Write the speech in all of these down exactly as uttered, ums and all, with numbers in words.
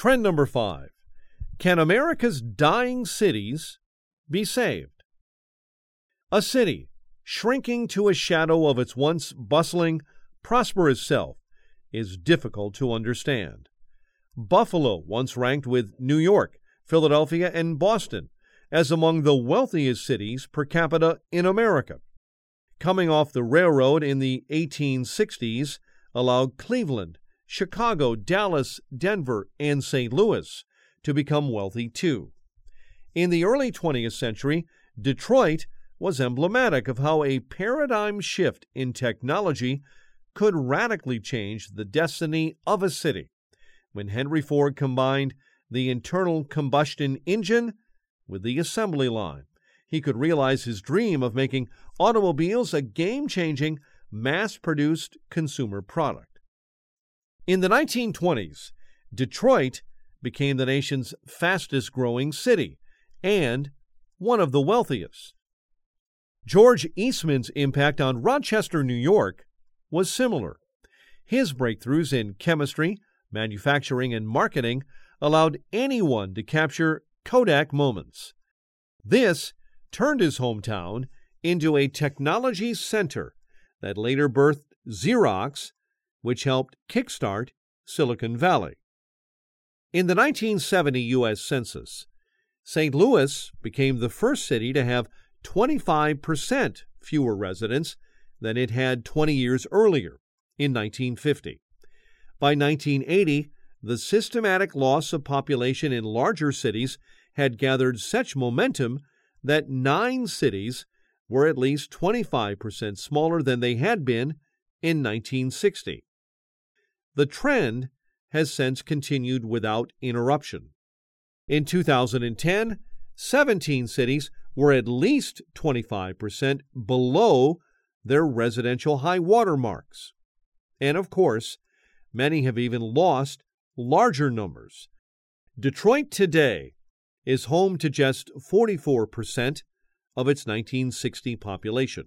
Trend number five. Can America's dying cities be saved? A city shrinking to a shadow of its once bustling, prosperous self is difficult to understand. Buffalo once ranked with New York, Philadelphia, and Boston as among the wealthiest cities per capita in America. Coming off the railroad in the eighteen sixties allowed Cleveland, Chicago, Dallas, Denver, and Saint Louis to become wealthy too. In the early twentieth century, Detroit was emblematic of how a paradigm shift in technology could radically change the destiny of a city when Henry Ford combined the internal combustion engine with the assembly line. He could realize his dream of making automobiles a game-changing, mass-produced consumer product. In the nineteen twenties, Detroit became the nation's fastest-growing city and one of the wealthiest. George Eastman's impact on Rochester, New York, was similar. His breakthroughs in chemistry, manufacturing, and marketing allowed anyone to capture Kodak moments. This turned his hometown into a technology center that later birthed Xerox, which helped kickstart Silicon Valley. In the nineteen seventy U S Census, Saint Louis became the first city to have twenty-five percent fewer residents than it had twenty years earlier, in nineteen fifty. By nineteen eighty, the systematic loss of population in larger cities had gathered such momentum that nine cities were at least twenty-five percent smaller than they had been in nineteen sixty. The trend has since continued without interruption. In two thousand ten, seventeen cities were at least twenty-five percent below their residential high water marks. And of course, many have even lost larger numbers. Detroit today is home to just forty-four percent of its nineteen sixty population.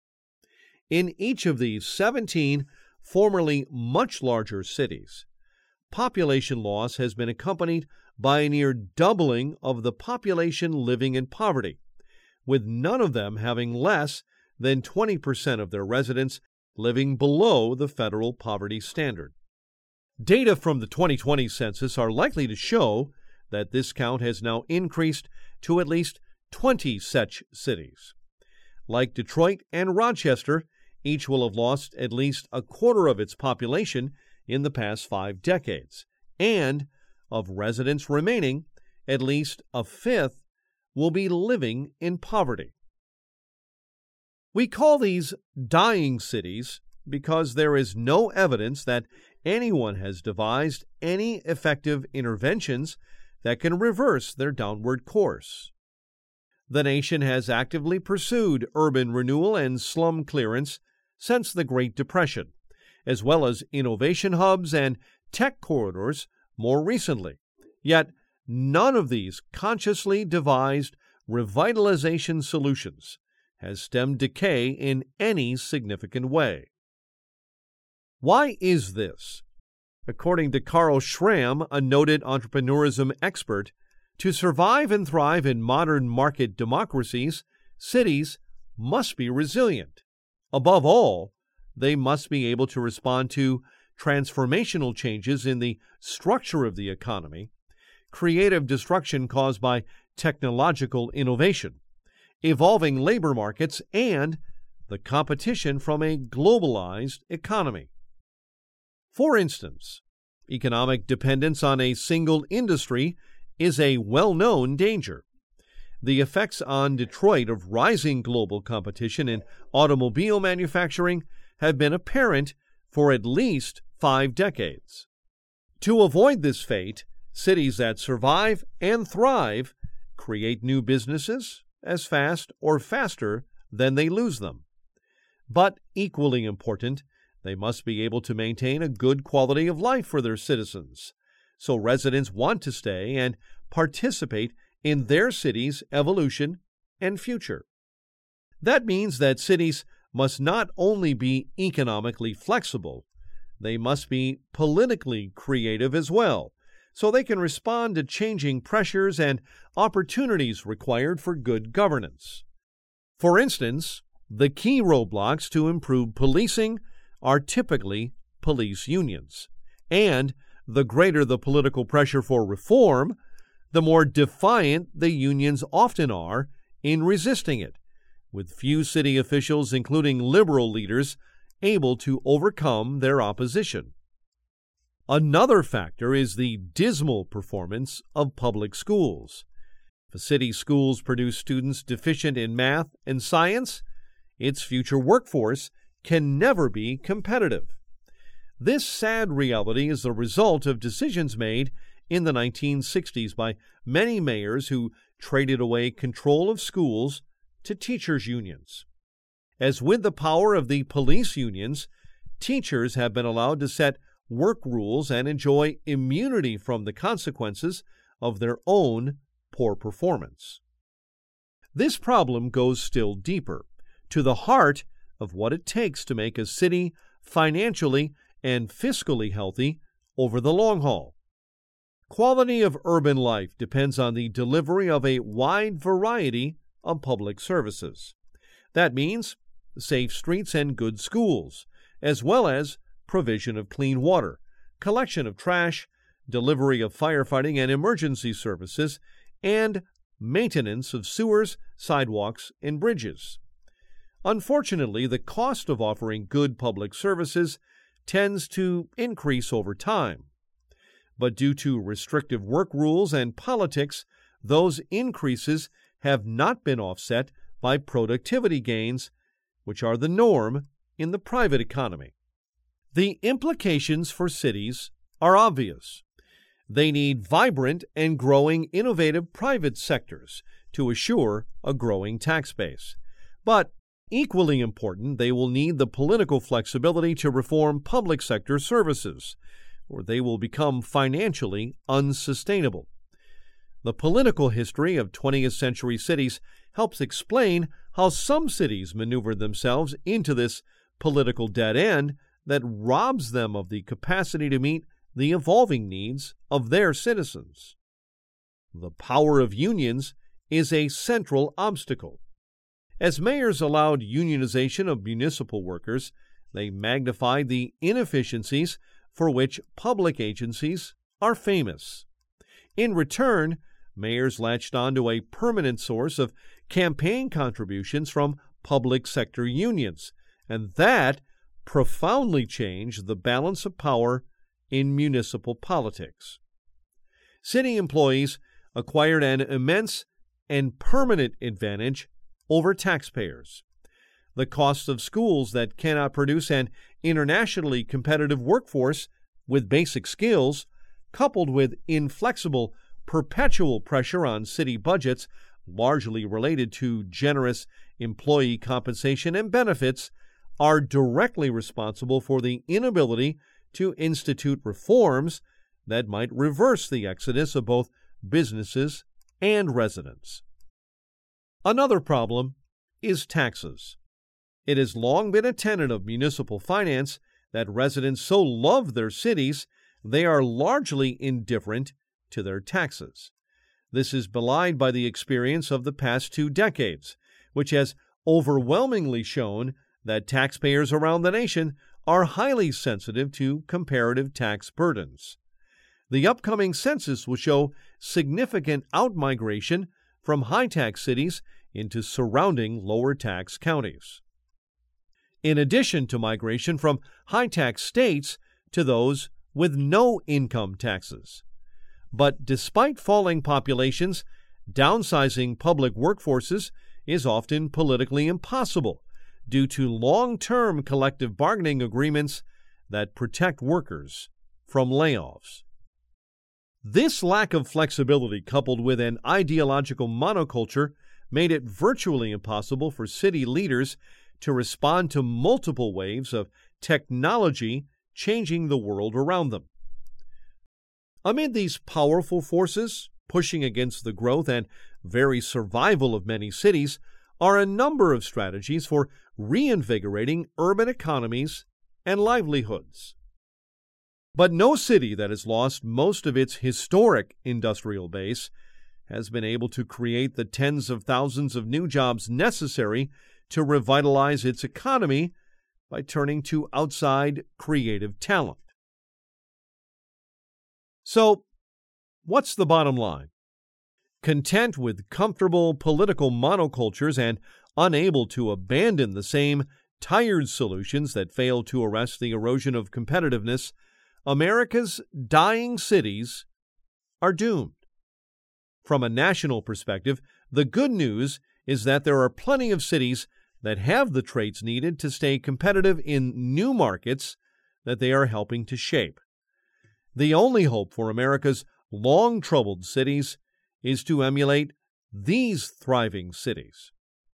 In each of these seventeen formerly much larger cities, population loss has been accompanied by a near doubling of the population living in poverty, with none of them having less than twenty percent of their residents living below the federal poverty standard. Data from the twenty twenty census are likely to show that this count has now increased to at least twenty such cities. Like Detroit and Rochester, each will have lost at least a quarter of its population in the past five decades, and of residents remaining, at least a fifth will be living in poverty. We call these dying cities because there is no evidence that anyone has devised any effective interventions that can reverse their downward course. The nation has actively pursued urban renewal and slum clearance since the Great Depression, as well as innovation hubs and tech corridors more recently. Yet, none of these consciously devised revitalization solutions has stemmed decay in any significant way. Why is this? According to Carl Schramm, a noted entrepreneurism expert, to survive and thrive in modern market democracies, cities must be resilient. Above all, they must be able to respond to transformational changes in the structure of the economy, creative destruction caused by technological innovation, evolving labor markets, and the competition from a globalized economy. For instance, economic dependence on a single industry is a well-known danger. The effects on Detroit of rising global competition in automobile manufacturing have been apparent for at least five decades. To avoid this fate, cities that survive and thrive create new businesses as fast or faster than they lose them. But equally important, they must be able to maintain a good quality of life for their citizens, so residents want to stay and participate in their city's evolution and future. That means that cities must not only be economically flexible, they must be politically creative as well, so they can respond to changing pressures and opportunities required for good governance. For instance, the key roadblocks to improve policing are typically police unions, and the greater the political pressure for reform, the more defiant the unions often are in resisting it, with few city officials, including liberal leaders, able to overcome their opposition. Another factor is the dismal performance of public schools. If a city's schools produce students deficient in math and science, its future workforce can never be competitive. This sad reality is the result of decisions made in the nineteen sixties by many mayors who traded away control of schools to teachers' unions. As with the power of the police unions, teachers have been allowed to set work rules and enjoy immunity from the consequences of their own poor performance. This problem goes still deeper, to the heart of what it takes to make a city financially and fiscally healthy over the long haul. Quality of urban life depends on the delivery of a wide variety of public services. That means safe streets and good schools, as well as provision of clean water, collection of trash, delivery of firefighting and emergency services, and maintenance of sewers, sidewalks, and bridges. Unfortunately, the cost of offering good public services tends to increase over time. But due to restrictive work rules and politics, those increases have not been offset by productivity gains, which are the norm in the private economy. The implications for cities are obvious. They need vibrant and growing innovative private sectors to assure a growing tax base. But equally important, they will need the political flexibility to reform public sector services, or they will become financially unsustainable. The political history of twentieth century cities helps explain how some cities maneuvered themselves into this political dead end that robs them of the capacity to meet the evolving needs of their citizens. The power of unions is a central obstacle. As mayors allowed unionization of municipal workers, they magnified the inefficiencies for which public agencies are famous. In return, mayors latched onto a permanent source of campaign contributions from public sector unions, and that profoundly changed the balance of power in municipal politics. City employees acquired an immense and permanent advantage over taxpayers. The cost of schools that cannot produce an internationally competitive workforce with basic skills, coupled with inflexible, perpetual pressure on city budgets, largely related to generous employee compensation and benefits, are directly responsible for the inability to institute reforms that might reverse the exodus of both businesses and residents. Another problem is taxes. It has long been a tenet of municipal finance that residents so love their cities they are largely indifferent to their taxes. This is belied by the experience of the past two decades, which has overwhelmingly shown that taxpayers around the nation are highly sensitive to comparative tax burdens. The upcoming census will show significant outmigration from high-tax cities into surrounding lower-tax counties, in addition to migration from high-tax states to those with no income taxes. But despite falling populations, downsizing public workforces is often politically impossible due to long-term collective bargaining agreements that protect workers from layoffs. This lack of flexibility, coupled with an ideological monoculture, made it virtually impossible for city leaders to respond to multiple waves of technology changing the world around them. Amid these powerful forces pushing against the growth and very survival of many cities are a number of strategies for reinvigorating urban economies and livelihoods. But no city that has lost most of its historic industrial base has been able to create the tens of thousands of new jobs necessary to revitalize its economy by turning to outside creative talent. So, what's the bottom line? Content with comfortable political monocultures and unable to abandon the same tired solutions that fail to arrest the erosion of competitiveness, America's dying cities are doomed. From a national perspective, the good news is that there are plenty of cities that have the traits needed to stay competitive in new markets that they are helping to shape. The only hope for America's long-troubled cities is to emulate these thriving cities.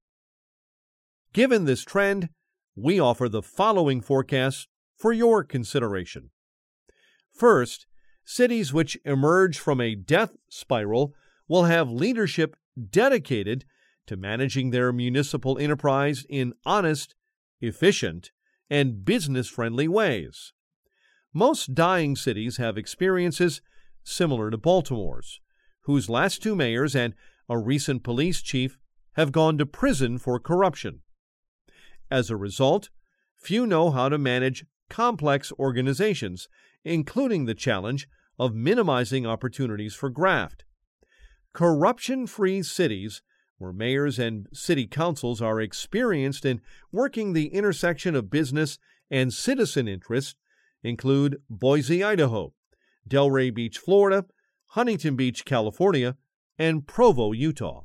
Given this trend, we offer the following forecasts for your consideration. First, cities which emerge from a death spiral will have leadership dedicated to managing their municipal enterprise in honest, efficient, and business-friendly ways. Most dying cities have experiences similar to Baltimore's, whose last two mayors and a recent police chief have gone to prison for corruption. As a result, few know how to manage complex organizations, including the challenge of minimizing opportunities for graft. Corruption-free cities, where mayors and city councils are experienced in working the intersection of business and citizen interests, include Boise, Idaho, Delray Beach, Florida, Huntington Beach, California, and Provo, Utah.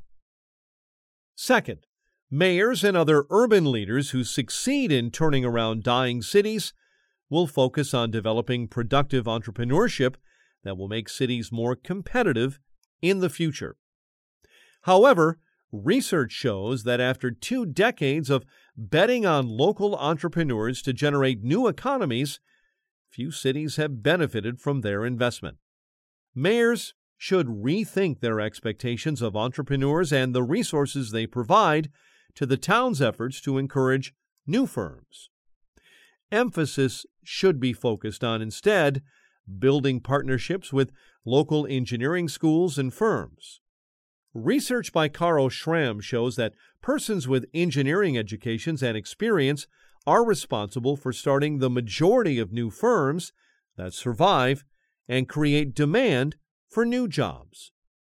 Second, mayors and other urban leaders who succeed in turning around dying cities will focus on developing productive entrepreneurship that will make cities more competitive in the future. However, research shows that after two decades of betting on local entrepreneurs to generate new economies, few cities have benefited from their investment. Mayors should rethink their expectations of entrepreneurs and the resources they provide to the town's efforts to encourage new firms. Emphasis should be focused on, instead, building partnerships with local engineering schools and firms. Research by Carl Schramm shows that persons with engineering educations and experience are responsible for starting the majority of new firms that survive and create demand for new jobs.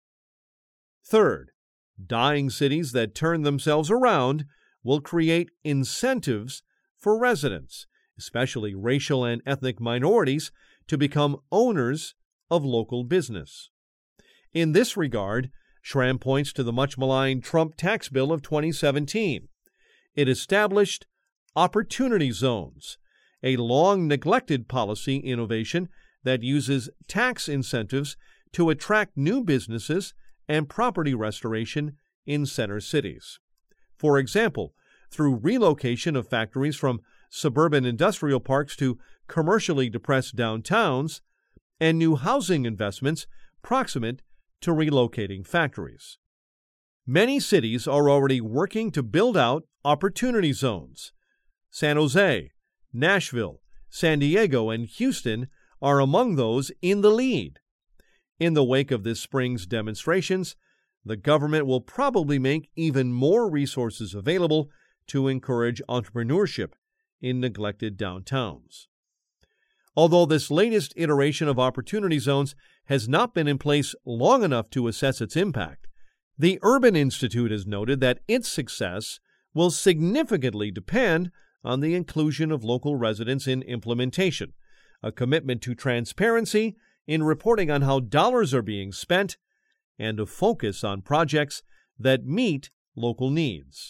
Third, dying cities that turn themselves around will create incentives for residents, especially racial and ethnic minorities, to become owners of local business. In this regard, Schramm points to the much-maligned Trump tax bill of twenty seventeen. It established opportunity zones, a long-neglected policy innovation that uses tax incentives to attract new businesses and property restoration in center cities. For example, through relocation of factories from suburban industrial parks to commercially depressed downtowns, and new housing investments proximate to relocating factories. Many cities are already working to build out opportunity zones. San Jose, Nashville, San Diego, and Houston are among those in the lead. In the wake of this spring's demonstrations, the government will probably make even more resources available to encourage entrepreneurship in neglected downtowns. Although this latest iteration of opportunity zones has not been in place long enough to assess its impact, the Urban Institute has noted that its success will significantly depend on the inclusion of local residents in implementation, a commitment to transparency in reporting on how dollars are being spent, and a focus on projects that meet local needs.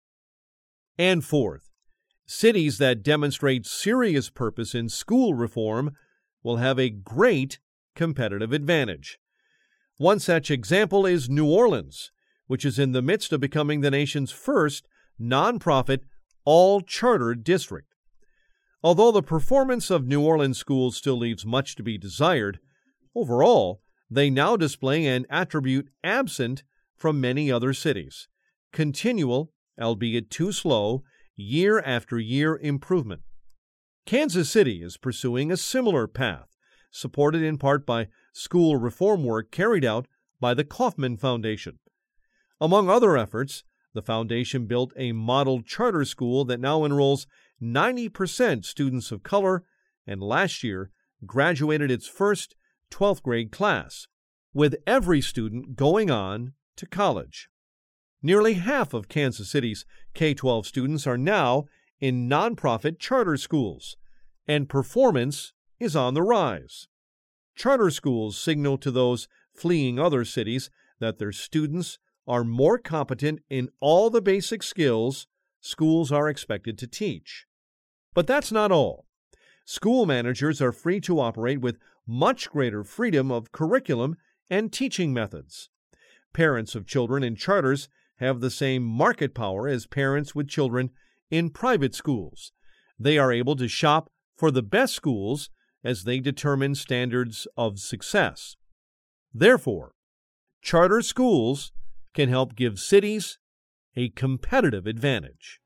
And fourth, cities that demonstrate serious purpose in school reform will have a great competitive advantage. One such example is New Orleans, which is in the midst of becoming the nation's first nonprofit all-charter district. Although the performance of New Orleans schools still leaves much to be desired, overall, they now display an attribute absent from many other cities: continual, albeit too slow, year after year improvement. Kansas City is pursuing a similar path, supported in part by school reform work carried out by the Kauffman Foundation. Among other efforts, the foundation built a model charter school that now enrolls ninety percent students of color and last year graduated its first twelfth grade class, with every student going on to college. Nearly half of Kansas City's K twelve students are now in nonprofit charter schools, and performance is on the rise. Charter schools signal to those fleeing other cities that their students are more competent in all the basic skills schools are expected to teach. But that's not all. School managers are free to operate with much greater freedom of curriculum and teaching methods. Parents of children in charters have the same market power as parents with children in private schools. They are able to shop for the best schools as they determine standards of success. Therefore, charter schools can help give cities a competitive advantage.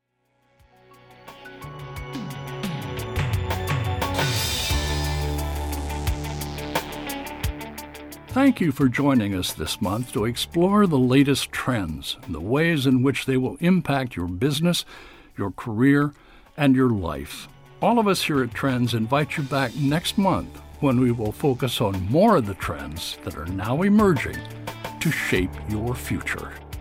Thank you for joining us this month to explore the latest trends and the ways in which they will impact your business, your career, and your life. All of us here at Trends invite you back next month when we will focus on more of the trends that are now emerging to shape your future.